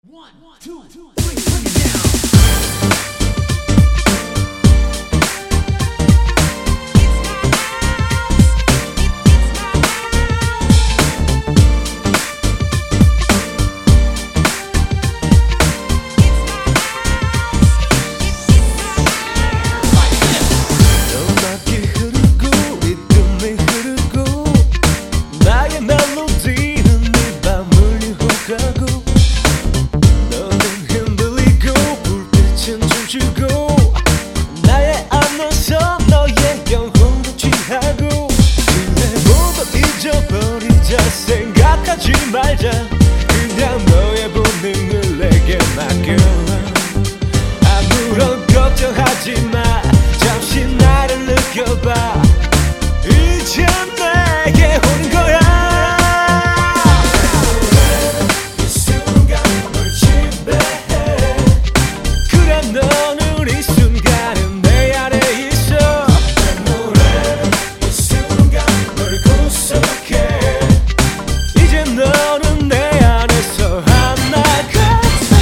One, two, three, bring it down. 나의 안에서 너의 영혼을 취하고 그래 모두 잊어버리자 생각하지 말자 그냥 너의 본능을 내게 맡겨 아무런 걱정하지 마 잠시 나를 느껴봐 이제 내게 오는 거야 이 순간 널 지배해 그래 너는 이 순간은 내 안에 있어 내 노래는 이 순간 널 구속해 이제 너는 내 안에서 하나 같아지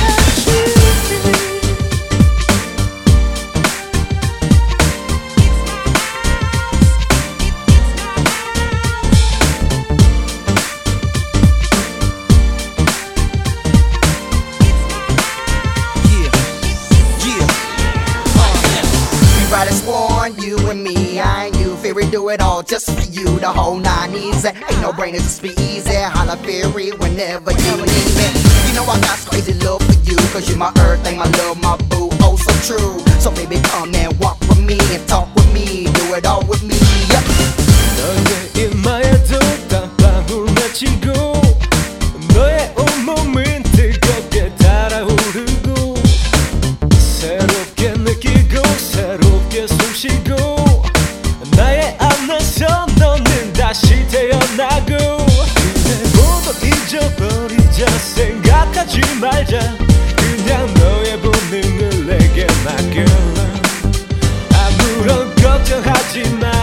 Right as one, you and me, I and you. Fairy do it all just for you. The whole nine easy. Ain't no brainer, just be easy. Holla fairy whenever you need me. You know I got crazy love for you. Cause you're my everything, my love, my boo. Oh, so true. So baby, come and walk with me and talk with me. Do it all with me. Yep. 너의 이마에도 땀방울 맺히고 너의 온몸은 뜨겁게 달아오르고 새롭게 느끼고 새롭게 숨쉬고 나의 안에서 너는 다시 태어나고 그래 모두 잊어버리자 생각하지 말자 그냥 너의 본능을 내게 맡겨 아무런 걱정하지 마